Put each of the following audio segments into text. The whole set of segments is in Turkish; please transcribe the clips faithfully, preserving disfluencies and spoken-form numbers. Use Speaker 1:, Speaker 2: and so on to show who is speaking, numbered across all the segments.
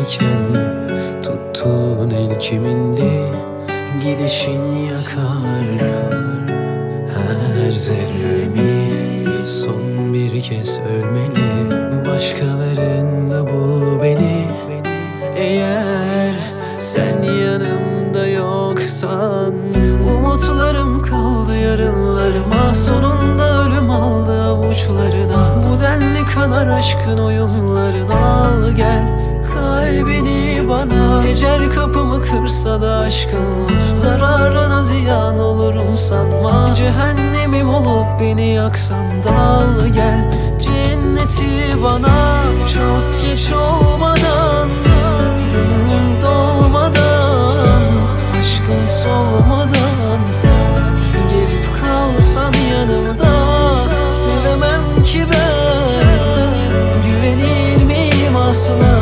Speaker 1: elimdeyken tuttuğun el kimindi? Gidişin yakar her zerremi. Son bir kez ölmeli başkalarında bu beni. Eğer sen yanımda yoksan umutlarım kaldı yarınlarıma. Sonunda ölüm aldı avuçlarına. Bu denli kanar aşkın oyunlarına. Al gel kalbini bana. Ecel kapımı kırsa da aşkın zararına ziyan olurum sanma. Cehennemim olup beni yaksan da al gel cenneti bana. Çok geç olmadan, gönlüm dolmadan, aşkın solmadan gelip kalsan yanımda. Sevemem ki ben, güvenir miyim asla?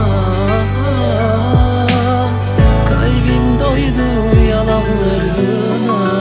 Speaker 1: Kalbim doydu yalanlarına.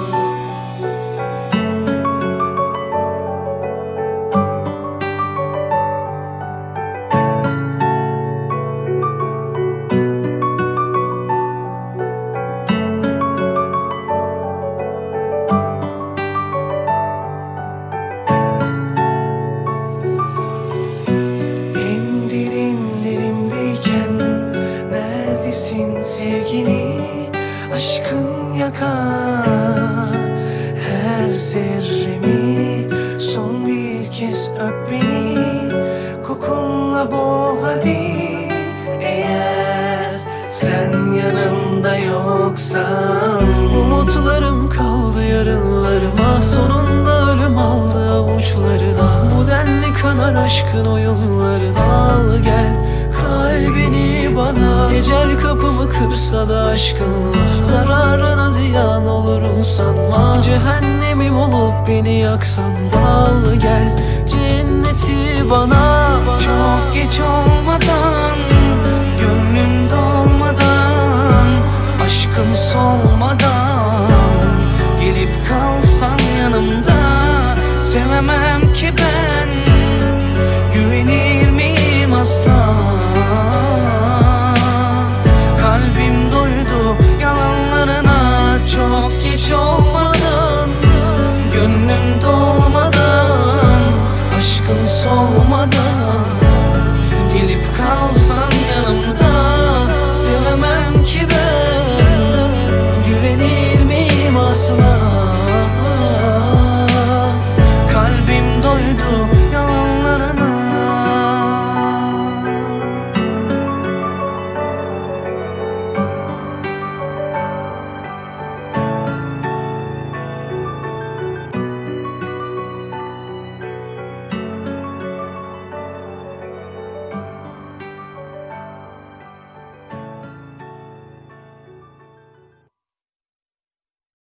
Speaker 2: Sevgili aşkın yakar her zerremi. Son bir kez öp beni, kokunla boğ hadi. Eğer sen yanımda yoksan
Speaker 1: umutlarım kaldı yarınlarıma. Sonunda ölüm aldı avuçlarına. Bu denli kanar aşkın oyunlarına. Al gel kalbini bana. Ecel kapımı kırsa da aşkın zararına ziyan olurum sanma. Cehennemim olup beni yaksan da al gel cenneti bana.
Speaker 2: Çok geç olmadan, gönlüm dolmadan, aşkım solmadan